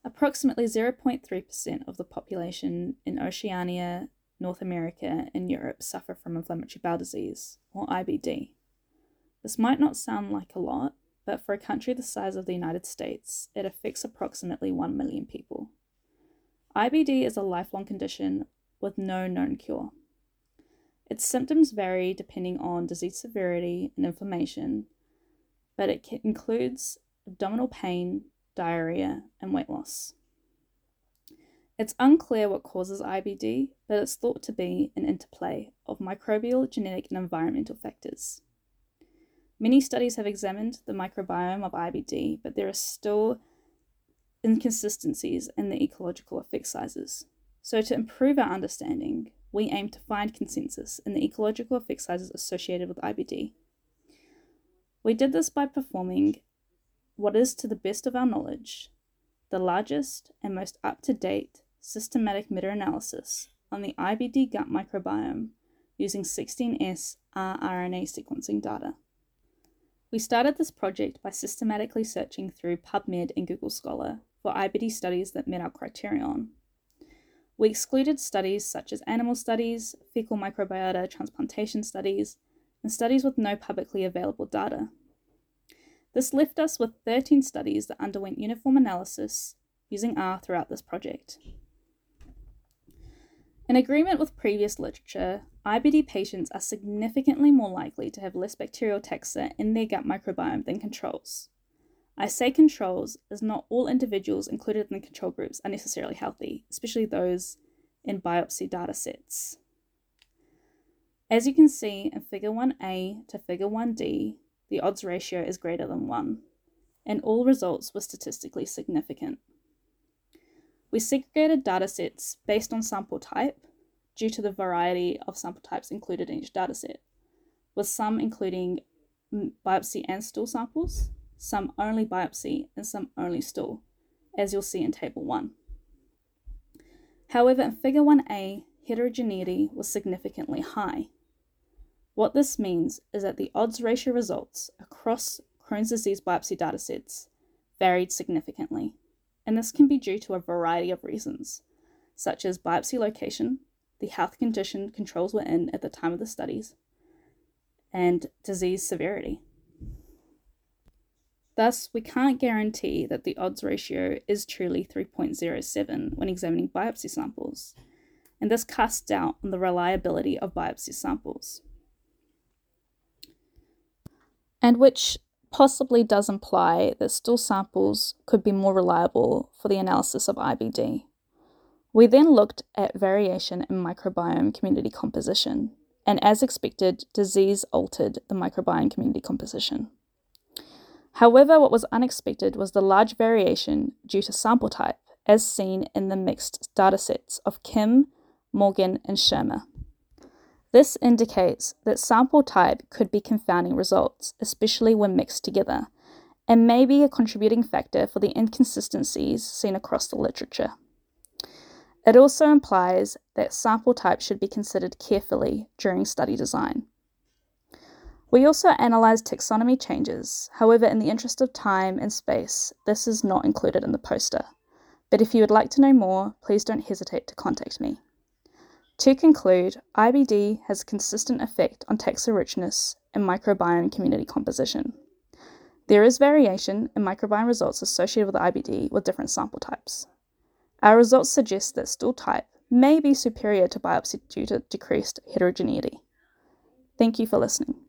Approximately 0.3% of the population in Oceania, North America, and Europe suffer from inflammatory bowel disease, or IBD. This might not sound like a lot, but for a country the size of the United States, it affects approximately 1 million people. IBD is a lifelong condition with no known cure. Its symptoms vary depending on disease severity and inflammation, but it includes abdominal pain, diarrhea, and weight loss. It's unclear what causes IBD, but it's thought to be an interplay of microbial, genetic, and environmental factors. Many studies have examined the microbiome of IBD, but there are still inconsistencies in the ecological effect sizes. So to improve our understanding, we aim to find consensus in the ecological effect sizes associated with IBD. We did this by performing what is, to the best of our knowledge, the largest and most up-to-date systematic meta-analysis on the IBD gut microbiome using 16S rRNA sequencing data. We started this project by systematically searching through PubMed and Google Scholar for IBD studies that met our criterion. We excluded studies such as animal studies, fecal microbiota transplantation studies, and studies with no publicly available data. This left us with 13 studies that underwent uniform analysis using R throughout this project. In agreement with previous literature, IBD patients are significantly more likely to have less bacterial taxa in their gut microbiome than controls. I say controls as not all individuals included in the control groups are necessarily healthy, especially those in biopsy data sets. As you can see in Figure 1a to Figure 1d, the odds ratio is greater than 1, and all results were statistically significant. We segregated datasets based on sample type due to the variety of sample types included in each dataset, with some including biopsy and stool samples, some only biopsy, and some only stool, as you'll see in Table 1. However, in Figure 1a, heterogeneity was significantly high. What this means is that the odds ratio results across Crohn's disease biopsy datasets varied significantly, and this can be due to a variety of reasons, such as biopsy location, the health condition controls were in at the time of the studies, and disease severity. Thus, we can't guarantee that the odds ratio is truly 3.07 when examining biopsy samples, and this casts doubt on the reliability of biopsy samples. And which possibly does imply that stool samples could be more reliable for the analysis of IBD. We then looked at variation in microbiome community composition, and as expected, disease altered the microbiome community composition. However, what was unexpected was the large variation due to sample type, as seen in the mixed datasets of Kim, Morgan, and Shermer. This indicates that sample type could be confounding results, especially when mixed together, and may be a contributing factor for the inconsistencies seen across the literature. It also implies that sample type should be considered carefully during study design. We also analysed taxonomy changes. However, in the interest of time and space, this is not included in the poster. But if you would like to know more, please don't hesitate to contact me. To conclude, IBD has a consistent effect on taxa richness and microbiome community composition. There is variation in microbiome results associated with IBD with different sample types. Our results suggest that stool type may be superior to biopsy due to decreased heterogeneity. Thank you for listening.